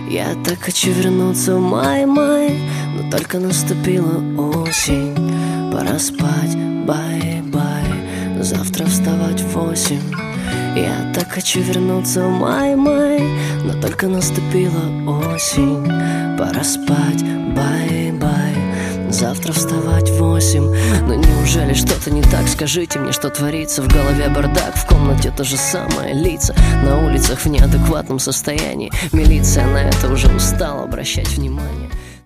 Я так хочу вернуться в май-май, но только наступила осень. Пора спать, бай-бай, завтра вставать в 8. Я так хочу вернуться в май-май, но только наступила осень. Пора спать, бай-бай, завтра вставать в 8. Но неужели что-то не так? Скажите мне, что творится. В голове бардак, в комнате то же самое. Лица на улицах в неадекватном состоянии. Милиция на это уже устала обращать внимание.